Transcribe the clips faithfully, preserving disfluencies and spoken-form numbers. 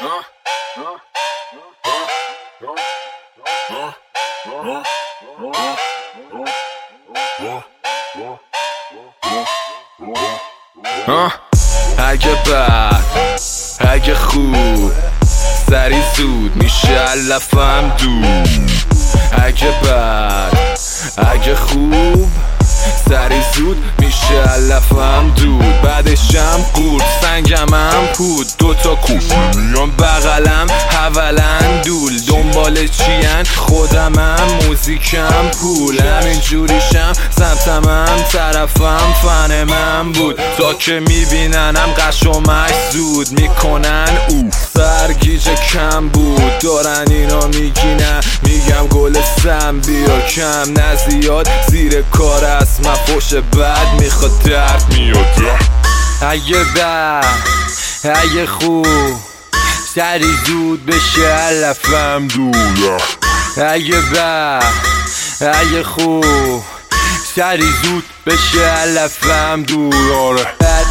اگه بد اگه خوب سری زود میشه علفم دور. اگه بد اگه خوب سری زود میشه علفم دود. بعدشم قورت سنگمم پود دوتا کوف میان بغلم حولن دول. دنبال چین خودمم موزیکم پول. همین جوریشم سمتمم طرفم فن من بود. تا که میبیننم قش و مش زود میکنن اوف. سرگیجه کم بود دارن اینا میگینن. میگم گل سم بیا کم نه زیاد زیر کار است. مفوش بد میخواد درد میاد. اگه بد اگه خوب سری زود بشه علفم دور. اگه بد اگه خوب سری زود بشه علفم دور. آره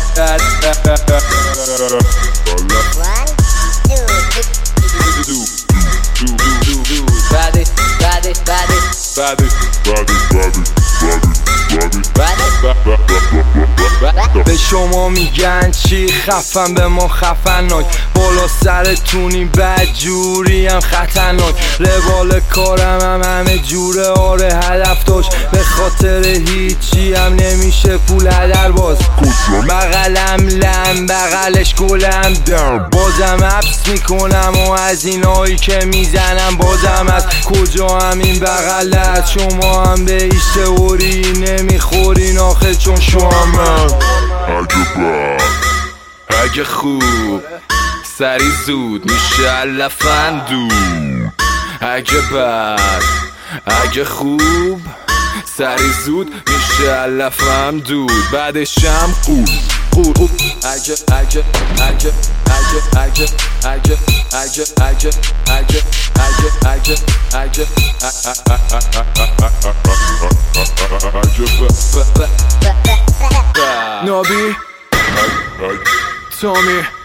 به شما میگن چی خفن به ما خفناک. بالا سرتونی بدجوری هم خطرناک. روال کارم هم همه جوره آره هدف داشت. به خاطر هیچی هم نمیشه پول هدر باز. بغلم لم بغلش گلم دم. بازم حبس میکنم و از اینایی که میزنم بازم از کجا هم این بغل است. شما هم به ایش تئوری نمیخورین آخه چون شما من. اگه بد اگه خوب سری زود میشه علفم دور. اگه بد اگه خوب سری زود میشه علفم دود. بعدشم قول قول. اگه اگه اگه اگه اگه اگه اگه اگه اگه اگه اگه اگه نابی تومی